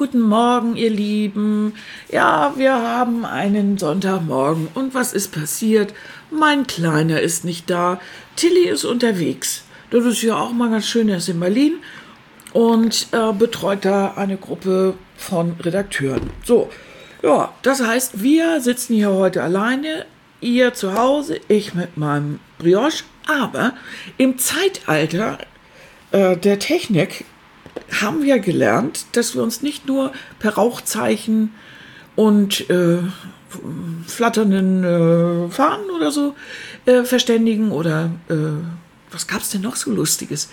guten Morgen, ihr Lieben. Ja, wir haben einen Sonntagmorgen. Und was ist passiert? Mein Kleiner ist nicht da. Tilly ist unterwegs. Das ist ja auch mal ganz schön, er ist in Berlin und betreut da eine Gruppe von Redakteuren. So, ja, das heißt, wir sitzen hier heute alleine, ihr zu Hause, ich mit meinem Brioche. Aber im Zeitalter der Technik haben wir gelernt, dass wir uns nicht nur per Rauchzeichen und flatternden Fahnen oder so verständigen oder was gab's denn noch so Lustiges?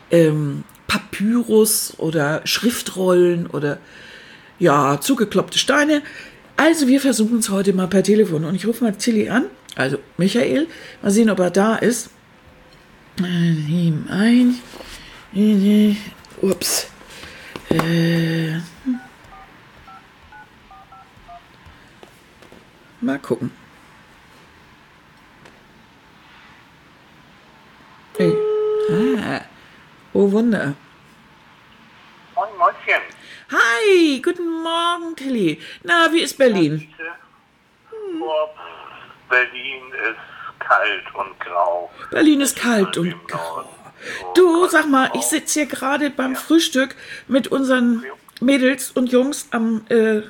Papyrus oder Schriftrollen oder ja, zugekloppte Steine. Also wir versuchen es heute mal per Telefon und ich rufe mal Tilly an, also Michael, mal sehen, ob er da ist. Nehmen ein. Ups. Mal gucken. Hey. Oh Wunder. Moin, Mäuschen. Hi, guten Morgen, Tilly. Na, wie ist Berlin? Berlin ist kalt und grau. Berlin ist kalt und grau. Du, sag mal, ich sitze hier gerade beim Frühstück mit unseren Mädels und Jungs am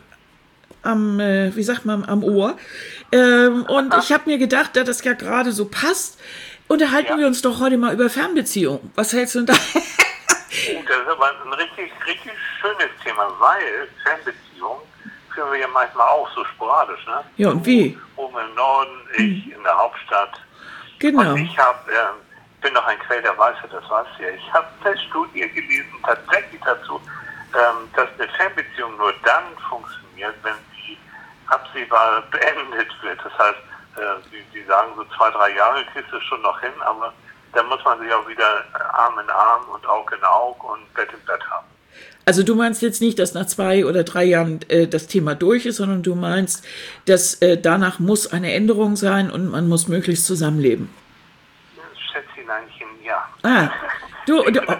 Ohr. Und ich habe mir gedacht, da das ja gerade so passt, unterhalten wir uns doch heute mal über Fernbeziehungen. Was hältst du denn da? Das ist aber ein richtig schönes Thema, weil Fernbeziehungen führen wir ja manchmal auch so sporadisch, ne? Ja, und wie? Oben im Norden, ich in der Hauptstadt. Genau. Und ich bin noch ein Quell der Weisheit, das weißt du ja. Ich habe eine Studie gelesen, tatsächlich dazu, dass eine Fernbeziehung nur dann funktioniert, wenn sie absehbar beendet wird. Das heißt, Sie sagen so 2-3 Jahre kriegst du schon noch hin, aber dann muss man sich auch wieder Arm in Arm und Auge in Auge und Bett in Bett haben. Also du meinst jetzt nicht, dass nach 2 oder 3 Jahren das Thema durch ist, sondern du meinst, dass danach muss eine Änderung sein und man muss möglichst zusammenleben. Schätzcheneinchen, ja. Wenn du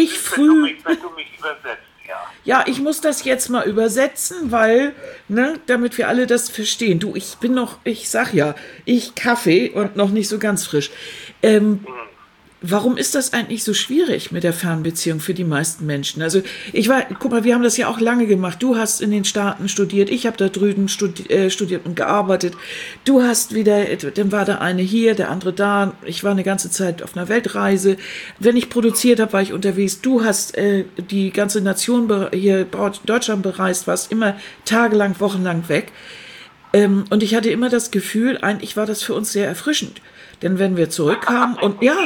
mich übersetzt, ja. Ja, ich muss das jetzt mal übersetzen, weil, damit wir alle das verstehen. Du, ich sag ja, ich Kaffee und noch nicht so ganz frisch. Warum ist das eigentlich so schwierig mit der Fernbeziehung für die meisten Menschen? Also guck mal, wir haben das ja auch lange gemacht. Du hast in den Staaten studiert, ich habe da drüben studiert und gearbeitet. Du hast dann war der eine hier, der andere da. Ich war eine ganze Zeit auf einer Weltreise. Wenn ich produziert habe, war ich unterwegs. Du hast die ganze Nation hier Deutschland bereist, warst immer tagelang, wochenlang weg. Und ich hatte immer das Gefühl, eigentlich war das für uns sehr erfrischend. Denn wenn wir zurückkamen und Ja,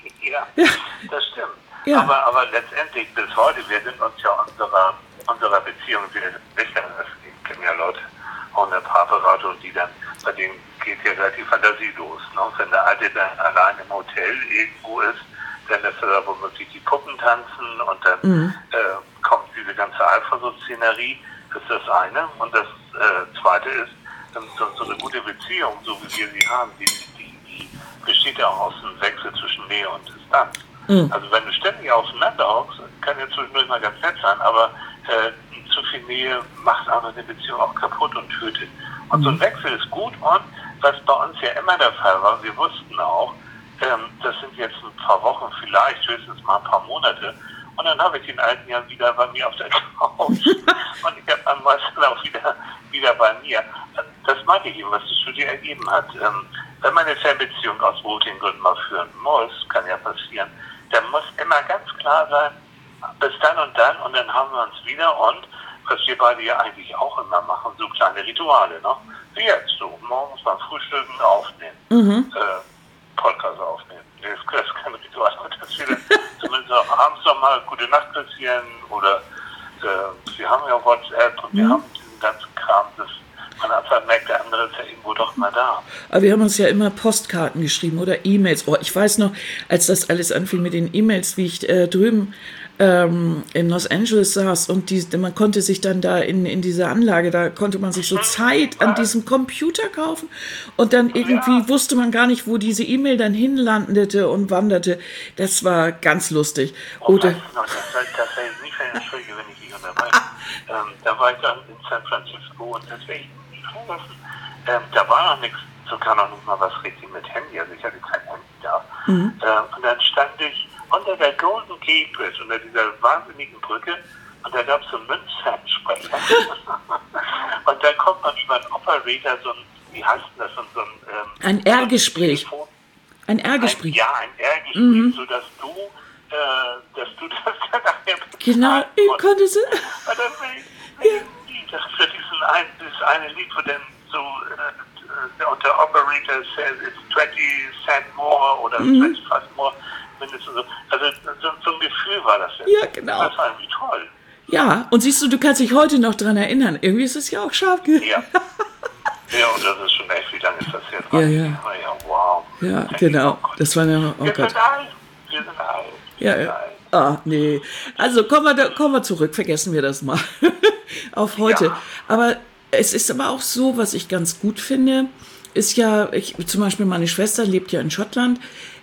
das stimmt. Ja. Aber letztendlich bis heute, wir sind uns ja unserer Beziehung, wir wissen, es kennen ja Leute, auch eine Paarberatung, bei denen geht ja relativ fantasielos. Ne? Wenn der Alte dann allein im Hotel irgendwo ist, dann lässt er da womöglich die Puppen tanzen und dann kommt diese ganze Eifersuchtsszenerie, das ist das eine. Und das zweite ist, so eine gute Beziehung, so wie wir sie haben, die besteht ja auch aus einem Wechsel zwischen Nähe und Distanz. Also wenn du ständig aufeinander hockst, kann ja zwischendurch mal ganz nett sein, aber zu viel Nähe macht auch eine Beziehung auch kaputt und tötet. Und so ein Wechsel ist gut und was bei uns ja immer der Fall war, wir wussten auch, das sind jetzt ein paar Wochen, vielleicht höchstens mal ein paar Monate und dann habe ich den alten ja wieder bei mir auf der Couch und ich habe am meisten auch wieder bei mir. Das meinte ich eben, was die Studie ergeben hat. Wenn man eine Fernbeziehung aus Routinggründen mal führen muss, kann ja passieren, dann muss immer ganz klar sein, bis dann und dann haben wir uns wieder und, was wir beide ja eigentlich auch immer machen, so kleine Rituale, ne? Wie jetzt so, morgens beim Frühstücken aufnehmen, Podcast aufnehmen. Das ist kein Ritual, dass wir zumindest auch abends noch mal gute Nacht passieren oder wir haben ja WhatsApp und wir haben diesen ganzen Kram, das man einfach merkt, der andere ist ja irgendwo doch mal da. Aber wir haben uns ja immer Postkarten geschrieben oder E-Mails. Oh, ich weiß noch, als das alles anfing mit den E-Mails, wie ich drüben in Los Angeles saß und man konnte sich dann da in dieser Anlage, da konnte man sich so Zeit an diesem Computer kaufen und dann irgendwie wusste man gar nicht, wo diese E-Mail dann hinlandete und wanderte. Das war ganz lustig. Oder das wäre nicht für Entschuldigung, wenn ich dich unterbreche. Da war ich dann in San Francisco und das werde ich nie vergessen. Da war noch nichts, sogar noch nicht mal was richtig mit Handy, also ich hatte kein Handy da. Und dann stand ich unter der Golden Gate Bridge, unter dieser wahnsinnigen Brücke, und da gab es so einen Münzfernsprecher. Und da kommt manchmal ein Operator, so ein, wie heißt denn das, so ein R-Gespräch. Ein R-Gespräch. Ja, ein R-Gespräch, sodass du das dann nachher genau, ich konnte es. Aber das für dieses eine Lied, wo dann so der Operator says it's 20 cent more oder 20 more, mindestens so. Also so ein Gefühl war das denn. Ja, genau. Das war irgendwie toll. Ja, und siehst du kannst dich heute noch dran erinnern. Irgendwie ist es ja auch scharf. Ja. Ja, und das ist schon echt, wie lange ist das jetzt? Ja. Wow. Ja, genau. Das war ja, oh Wir Gott. sind alt. Ja. Ah, nee. Also kommen wir zurück, vergessen wir das mal. Auf heute. Ja. Aber es ist aber auch so, was ich ganz gut finde, ist ja, zum Beispiel meine Schwester lebt ja in Schottland,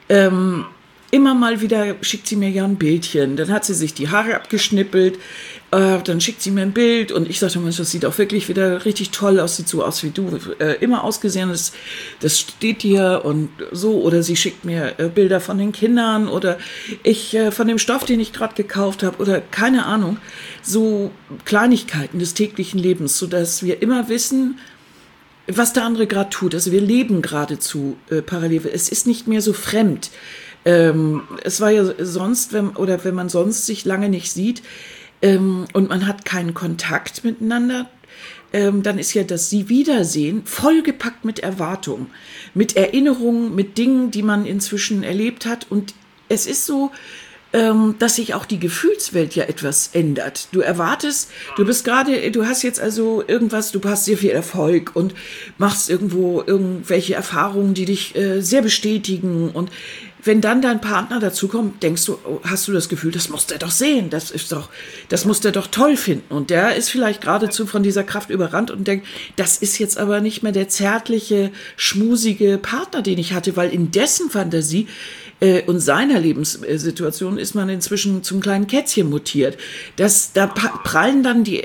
immer mal wieder schickt sie mir ja ein Bildchen. Dann hat sie sich die Haare abgeschnippelt, dann schickt sie mir ein Bild und ich sagte, Mensch, das sieht auch wirklich wieder richtig toll aus, sieht so aus wie du immer ausgesehen hast, das steht dir und so. Oder sie schickt mir Bilder von den Kindern oder ich von dem Stoff, den ich gerade gekauft habe oder keine Ahnung. So Kleinigkeiten des täglichen Lebens, sodass wir immer wissen, was der andere gerade tut. Also wir leben geradezu parallel. Es ist nicht mehr so fremd. Es war ja sonst, wenn man sonst sich lange nicht sieht und man hat keinen Kontakt miteinander, dann ist ja das Sie Wiedersehen vollgepackt mit Erwartungen, mit Erinnerungen, mit Dingen, die man inzwischen erlebt hat. Und es ist so, dass sich auch die Gefühlswelt ja etwas ändert. Du erwartest, du hast jetzt also irgendwas, du hast sehr viel Erfolg und machst irgendwo irgendwelche Erfahrungen, die dich sehr bestätigen. Und wenn dann dein Partner dazukommt, hast du das Gefühl, das muss der doch sehen, das muss der doch toll finden. Und der ist vielleicht geradezu von dieser Kraft überrannt und denkt, das ist jetzt aber nicht mehr der zärtliche, schmusige Partner, den ich hatte, weil in dessen Fantasie und seiner Lebenssituation ist man inzwischen zum kleinen Kätzchen mutiert. Da prallen dann die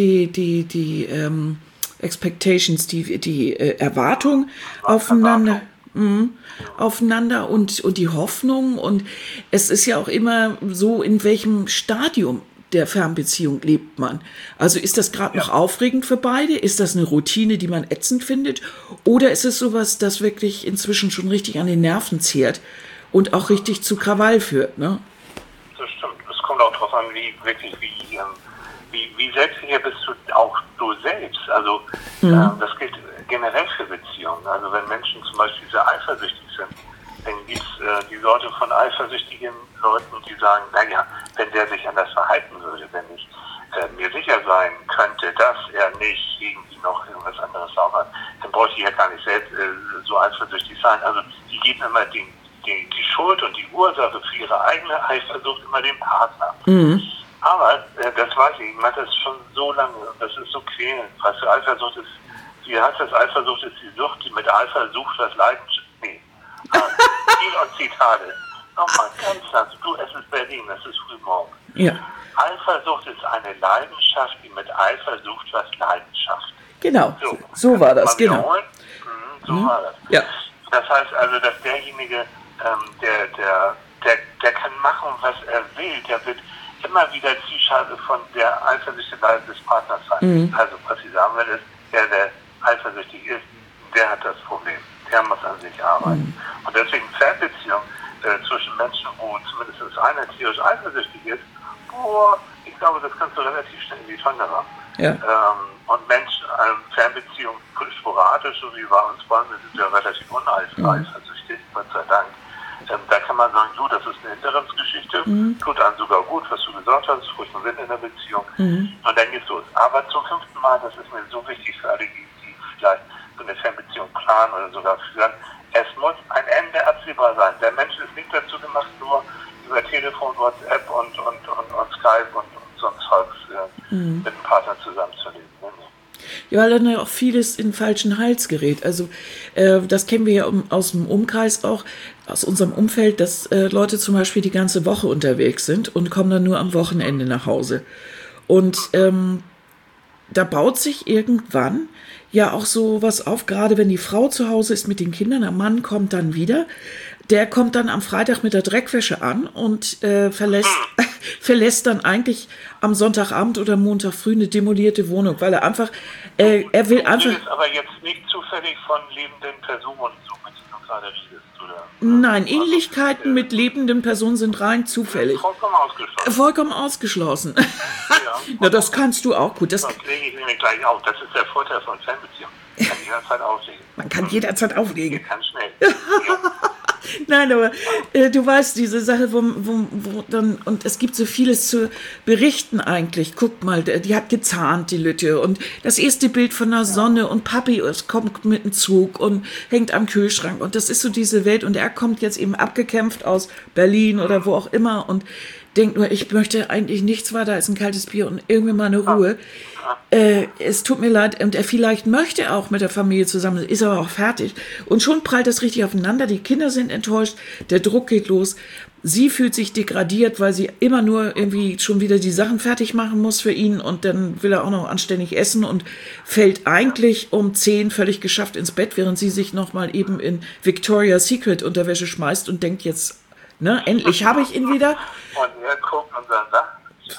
Expectations, die Erwartung aufeinander und die Hoffnung. Und es ist ja auch immer so, in welchem Stadium der Fernbeziehung lebt man. Also ist das gerade noch aufregend für beide? Ist das eine Routine, die man ätzend findet? Oder ist es sowas, das wirklich inzwischen schon richtig an den Nerven zehrt und auch richtig zu Krawall führt, ne? Das stimmt. Es kommt auch darauf an, wie selbstsicher bist du selbst. Also das gilt generell für Beziehungen. Also wenn Menschen zum Beispiel sehr eifersüchtig sind, dann gibt es die Sorte von eifersüchtigen Leuten, die sagen, naja, wenn der sich anders verhalten würde, wenn ich mir sicher sein könnte, dass er nicht irgendwie noch irgendwas anderes sauber hat, dann bräuchte ich ja gar nicht selbst so eifersüchtig sein. Also die geben immer die Schuld und die Ursache für ihre eigene Eifersucht immer dem Partner. Aber das weiß ich mache das schon so lange und das ist so quälend. Weißt du, Eifersucht ist, wie heißt das? Eifersucht ist die Sucht, die mit Eifer sucht, was Leidenschaft. Nee. Ziel und Zitate. Nochmal, ganz langsam. Es ist Berlin, es ist frühmorgen. Ja. Eifersucht ist eine Leidenschaft, die mit Eifer sucht, was Leidenschaft. Genau, so war das, genau. So war das. Ja. Das heißt also, dass derjenige, der kann machen, was er will, der wird immer wieder Zielscheibe von der eifersüchtigen Seite des Partners sein. Also was ich sagen will, ist, der eifersüchtig ist, der hat das Problem. Der muss an sich arbeiten. Und deswegen Fernbeziehung zwischen Menschen, wo zumindest einer tierisch eifersüchtig ist, ich glaube, das kannst du relativ schnell in die Tonne haben. Ja. Und Menschen, Fernbeziehung sporadisch, so wie bei uns beiden, wir sind ja relativ uneifersüchtig, Gott sei Dank. Da kann man sagen, das ist eine Interimsgeschichte, tut einem sogar gut, was du gesagt hast, frischen Wind in der Beziehung. Und dann geht's los. Aber zum 5. Mal, das ist mir so wichtig für alle, die vielleicht so eine Fernbeziehung planen oder sogar führen, es muss ein Ende absehbar sein. Der Mensch ist nicht dazu gemacht, nur über Telefon, WhatsApp und Skype und sonst Zeugs mit dem Partner zusammenzuleben. Ja, weil dann ja auch vieles in den falschen Hals gerät. Also das kennen wir ja aus dem Umkreis auch, aus unserem Umfeld, dass Leute zum Beispiel die ganze Woche unterwegs sind und kommen dann nur am Wochenende nach Hause. Und da baut sich irgendwann ja auch so was auf, gerade wenn die Frau zu Hause ist mit den Kindern, der Mann kommt dann wieder, der kommt dann am Freitag mit der Dreckwäsche an und verlässt dann eigentlich am Sonntagabend oder Montag früh eine demolierte Wohnung, weil er einfach, er will einfach... Du redest aber jetzt nicht zufällig von lebenden Personen, so mit denen du gerade redest, oder? Nein, Ähnlichkeiten mit lebenden Personen sind rein zufällig. Vollkommen ausgeschlossen. Ja. Na, das kannst du auch gut. Das lege ich nämlich gleich auf. Das ist der Vorteil von Fernbeziehungen. Man kann jederzeit auflegen. Man kann jederzeit auflegen. Man kann schnell. Nein, aber du weißt, diese Sache, wo dann, und es gibt so vieles zu berichten eigentlich. Guck mal, die hat gezahnt, die Lütte. Und das erste Bild von der Sonne und Papi kommt mit dem Zug und hängt am Kühlschrank. Und das ist so diese Welt. Und er kommt jetzt eben abgekämpft aus Berlin oder wo auch immer und denkt nur, ich möchte eigentlich nichts weiter als ein kaltes Bier und irgendwie mal eine Ruhe. Es tut mir leid, und er vielleicht möchte auch mit der Familie zusammen, ist aber auch fertig. Und schon prallt das richtig aufeinander, die Kinder sind enttäuscht, der Druck geht los. Sie fühlt sich degradiert, weil sie immer nur irgendwie schon wieder die Sachen fertig machen muss für ihn und dann will er auch noch anständig essen und fällt eigentlich um 10 völlig geschafft ins Bett, während sie sich nochmal eben in Victoria's Secret Unterwäsche schmeißt und denkt jetzt, ne, endlich habe ich ihn wieder. Und er guckt und sagt,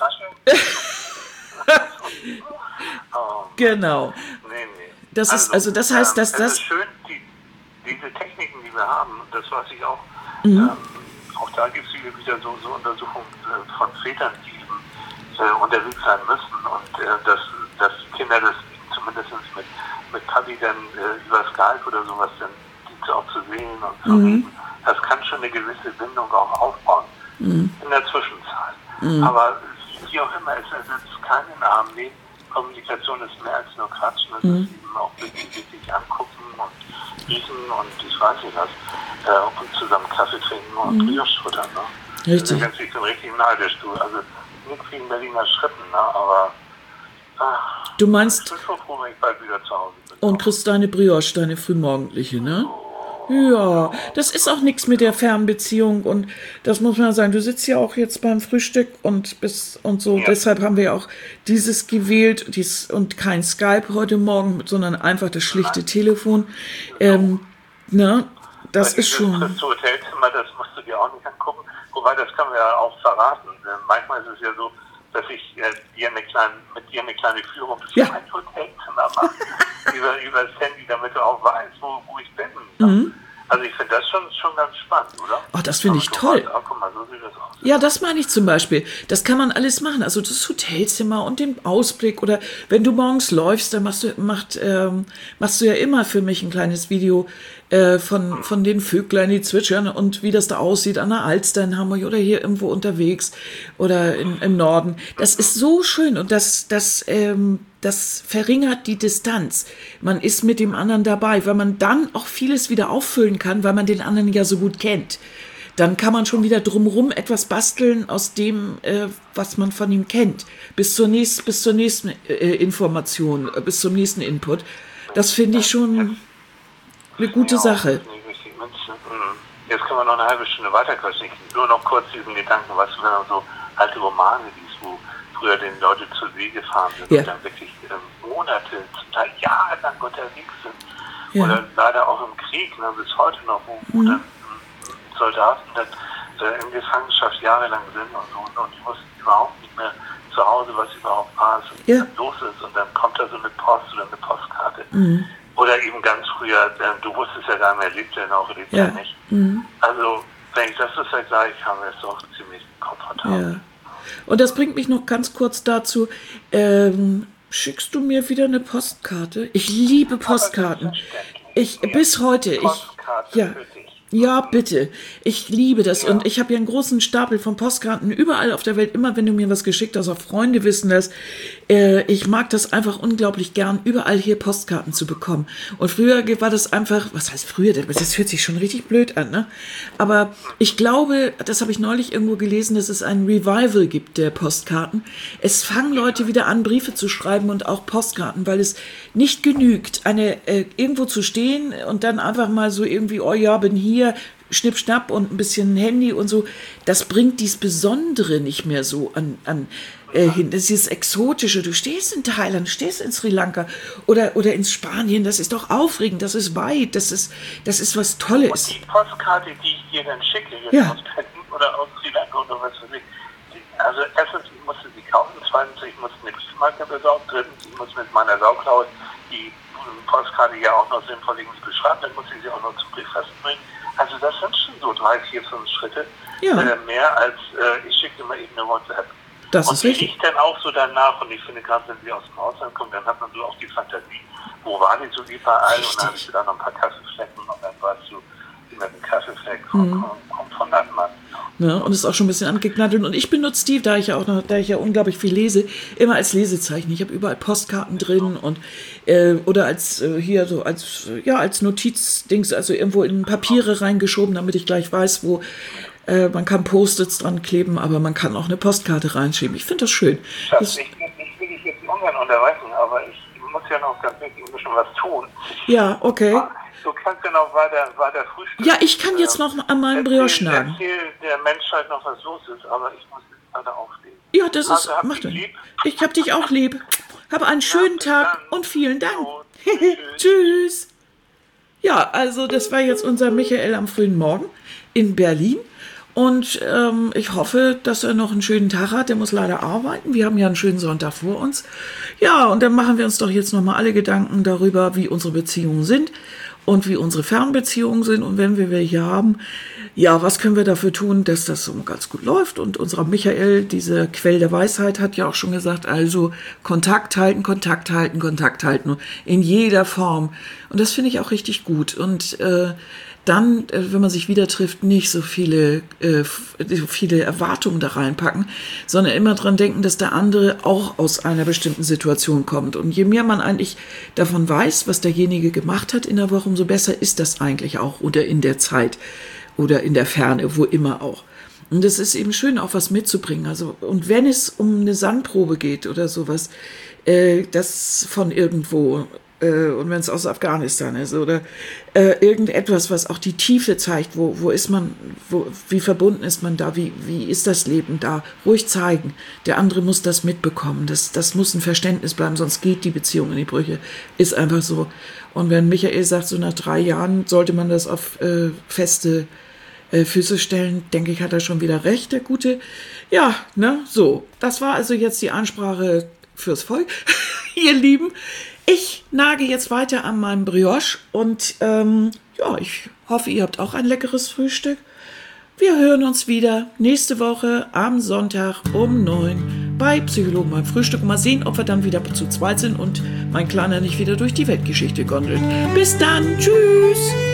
Genau. Nee. Das heißt, dass das... ist schön, diese Techniken, die wir haben, das weiß ich auch, auch da gibt es wieder so Untersuchungen von Vätern, die eben unterwegs sein müssen und dass Kinder das zumindest mit Papi dann über Skype oder sowas dann die auch zu sehen und zu reden. Das kann schon eine gewisse Bindung auch aufbauen in der Zwischenzeit. Aber wie auch immer, es ersetzt keinen Arm. Nee, Kommunikation ist mehr als nur Quatschen. Es ist eben auch wirklich angucken und riechen und ich weiß nicht was. Und zusammen Kaffee trinken und Brioche futtern. Ne? Richtig. Das ist richtig so richtig neidisch, du. Also nichts wie in Berliner Schritten, ne? Aber du meinst... Ich bin schon froh, wenn ich bald wieder zu Hause bin. Und kriegst deine Brioche, deine frühmorgendliche, ne? Ja, das ist auch nichts mit der Fernbeziehung und das muss man sagen, du sitzt ja auch jetzt beim Frühstück und so, deshalb haben wir auch dieses gewählt und kein Skype heute Morgen, sondern einfach das schlichte Telefon. Ne, das ist schon... Das Hotelzimmer, das musst du dir auch nicht angucken, wobei das können wir ja auch verraten. Manchmal ist es ja so, dass ich mit dir eine kleine Führung durch mein Hotelzimmer mache, über das Handy, damit du auch weißt, wo ich bin. Also ich finde das schon ganz spannend, oder? Oh, das finde ich toll. Guck mal, so sieht das aus. Ja, das meine ich zum Beispiel. Das kann man alles machen. Also das Hotelzimmer und den Ausblick oder wenn du morgens läufst, dann machst du ja immer für mich ein kleines Video von den Vöglein, die zwitschern und wie das da aussieht an der Alster in Hamburg oder hier irgendwo unterwegs oder im Norden. Das ist so schön und das verringert die Distanz. Man ist mit dem anderen dabei, weil man dann auch vieles wieder auffüllen kann, weil man den anderen ja so gut kennt. Dann kann man schon wieder drumherum etwas basteln aus dem, was man von ihm kennt. Bis zur nächsten Information, bis zum nächsten Input. Das finde ich schon eine gute Sache. Jetzt können wir noch eine halbe Stunde weiterquatschen. Nur noch kurz diesen Gedanken, was wenn man so alte Romane liest, wo früher den Leute zur See gefahren sind und dann wirklich Monate, zum Teil jahrelang unterwegs sind. Ja. Oder leider auch im Krieg, ne, bis heute noch, wo dann Soldaten dann in Gefangenschaft jahrelang sind und so und die wussten überhaupt nicht mehr zu Hause, was überhaupt war, was los ist und dann kommt da so eine Post oder eine Postkarte. Oder eben ganz früher, du wusstest ja gar nicht mehr, lebt er noch, lebt er nicht. Also, wenn ich das so vergleiche, haben wir es doch ziemlich komfortabel. Ja. Und das bringt mich noch ganz kurz dazu, schickst du mir wieder eine Postkarte? Ich liebe Postkarten. Bis heute. Für dich. Ja, bitte. Ich liebe das. Ja. Und ich habe ja einen großen Stapel von Postkarten überall auf der Welt. Immer wenn du mir was geschickt hast, auch Freunde wissen das. Ich mag das einfach unglaublich gern, überall hier Postkarten zu bekommen. Und früher war das einfach, was heißt früher? Das hört sich schon richtig blöd an, ne? Aber ich glaube, das habe ich neulich irgendwo gelesen, dass es ein Revival gibt der Postkarten. Es fangen Leute wieder an, Briefe zu schreiben und auch Postkarten, weil es nicht genügt, irgendwo zu stehen und dann einfach mal so irgendwie, oh ja, bin hier, Schnipp-Schnapp und ein bisschen Handy und so, das bringt dies Besondere nicht mehr so hin. Das ist dieses Exotische. Du stehst in Thailand, stehst in Sri Lanka oder in Spanien, das ist doch aufregend, das ist weit, das ist was Tolles. Und die Postkarte, die ich dir dann schicke, jetzt aus Berlin oder aus Sri Lanka oder was weiß ich, also erstens, ich musste sie kaufen, zweitens, ich musste eine Briefmarke besorgen, drittens, ich muss mit meiner Sauklaue die Postkarte ja auch noch sinnvoll irgendwie beschreiben, dann muss ich sie auch noch zum Briefkasten bringen. Also das sind schon so 3, 4, 5 Schritte, mehr als ich schicke immer eben eine WhatsApp. Das und ist richtig. Und dann auch so danach, und ich finde gerade, wenn sie aus dem Ausland kommen, dann hat man so auch die Fantasie, wo war die so überall, und dann hast du da noch ein paar Kaffeeflecken und dann weißt du, wie mit dem Kaffeefleck kommt von einem Mann. Ne, und ist auch schon ein bisschen angeknattelt. Und ich benutze die, da ich ja unglaublich viel lese, immer als Lesezeichen. Ich habe überall Postkarten drin und oder als als Notizdings, also irgendwo in Papiere reingeschoben, damit ich gleich weiß, wo man kann Post-its dran kleben, aber man kann auch eine Postkarte reinschieben. Ich finde das schön. Ich will dich jetzt ungern unterweisen, aber ich muss ja noch ganz wirklich ein bisschen was tun. Ja, okay. Du kannst ja noch weiter frühstücken. Ja, ich kann jetzt noch an meinem Brioche nagen. Erzähl der Menschheit noch, was los ist, aber ich muss jetzt leider aufstehen. Ja, das ist, mach das. Ich hab dich auch lieb. Hab einen schönen Tag und vielen Dank. Tschüss. Ja, also das war jetzt unser Michael am frühen Morgen in Berlin. Und ich hoffe, dass er noch einen schönen Tag hat. Der muss leider arbeiten. Wir haben ja einen schönen Sonntag vor uns. Ja, und dann machen wir uns doch jetzt nochmal alle Gedanken darüber, wie unsere Beziehungen sind und wie unsere Fernbeziehungen sind. Und wenn wir welche haben, ja, was können wir dafür tun, dass das so ganz gut läuft? Und unser Michael, diese Quell der Weisheit, hat ja auch schon gesagt, also Kontakt halten in jeder Form. Und das finde ich auch richtig gut. Und dann, wenn man sich wieder trifft, nicht so viele Erwartungen da reinpacken, sondern immer dran denken, dass der andere auch aus einer bestimmten Situation kommt. Und je mehr man eigentlich davon weiß, was derjenige gemacht hat in der Woche, umso besser ist das eigentlich auch oder in der Zeit oder in der Ferne, wo immer auch. Und es ist eben schön, auch was mitzubringen. Also, und wenn es um eine Sandprobe geht oder sowas, das von irgendwo, und wenn es aus Afghanistan ist oder irgendetwas, was auch die Tiefe zeigt, wo ist man, wie verbunden ist man da, wie ist das Leben da, ruhig zeigen. Der andere muss das mitbekommen, das muss ein Verständnis bleiben, sonst geht die Beziehung in die Brüche, ist einfach so. Und wenn Michael sagt, so nach 3 Jahren sollte man das auf feste Füße stellen, denke ich, hat er schon wieder recht, der Gute. Ja, ne, so. Das war also jetzt die Ansprache fürs Volk, ihr Lieben. Ich nage jetzt weiter an meinem Brioche und ich hoffe, ihr habt auch ein leckeres Frühstück. Wir hören uns wieder nächste Woche am Sonntag um 9 bei Psychologen beim Frühstück. Mal sehen, ob wir dann wieder zu zweit sind und mein Kleiner nicht wieder durch die Weltgeschichte gondelt. Bis dann, tschüss!